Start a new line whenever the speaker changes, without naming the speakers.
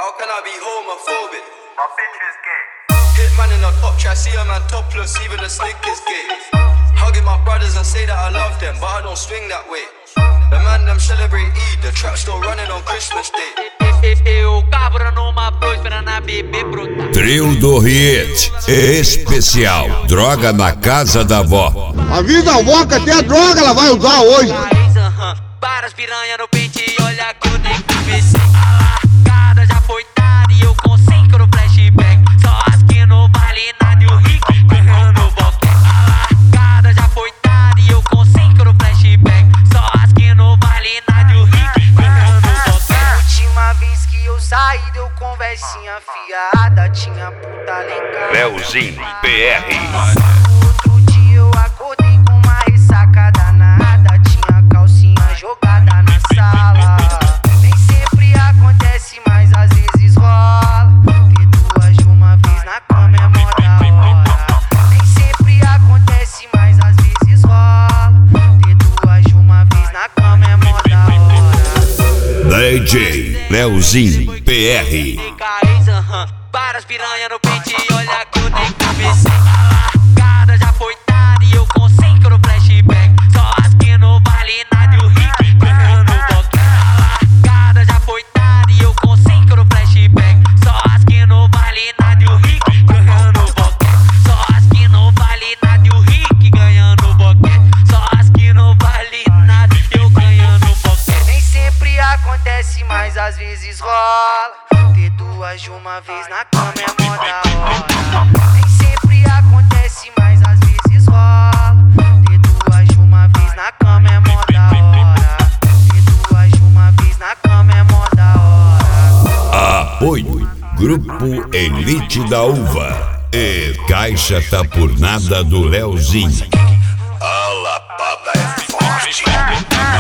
How can I be homophobic? My bitch is gay. Hit man in a top try, see a man topless, even the slick is gay. Hugging my brothers and say that I love them, but I don't swing that way. The man them celebrate Eid, the trap still running on Christmas Day.
Eu cabra numa próspera na bebê bruta.
Trio do Hit especial, droga na casa da avó.
Avisa a avó que até a droga ela vai usar hoje.
Para as piranha no pente e olha que eu nem comecei. A largada já foi tarde e eu com 5 no flashback. Só as que não vale nada e o rico ganhando o boquete. A largada já foi tarde e eu com 5 no flashback. Só as que não vale nada e o rico ganhando o boquete.
Última vez que eu saí deu conversinha fiada. Tinha puta legal.
Leozinho PR.
Outro dia eu acordei com uma ressaca danada. Tinha calcinha jogada na sala. Nem sempre acontece, mas às vezes rola. Ter duas de uma vez na cama é mó da hora. Nem sempre acontece, mas às vezes rola. Ter duas de uma vez na cama é mó da hora.
DJ Leozinho PR.
Para as piranha no pente e olha que eu nem comecei. A largada já foi tarde e eu com 5 no flashback. Só as que não vale nada e o rico ganhando o boquete. A largada já foi tarde e eu com 5 no flashback. Só as que não vale nada e o rico ganhando o boquete. Só as que não vale nada e o rico ganhando o boquete. Só as que não vale nada e eu ganhando o boquete.
Nem sempre acontece, mas às vezes rola. Ter duas de uma vez na cama é mó da hora. Nem sempre acontece, mas às vezes rola. Ter duas de uma vez na cama é mó da hora. Ter duas de uma vez na cama é mó da hora.
Apoio Grupo Elite da Uva e Caixa Tá Por Nada do Leozinho.
A lapada é forte.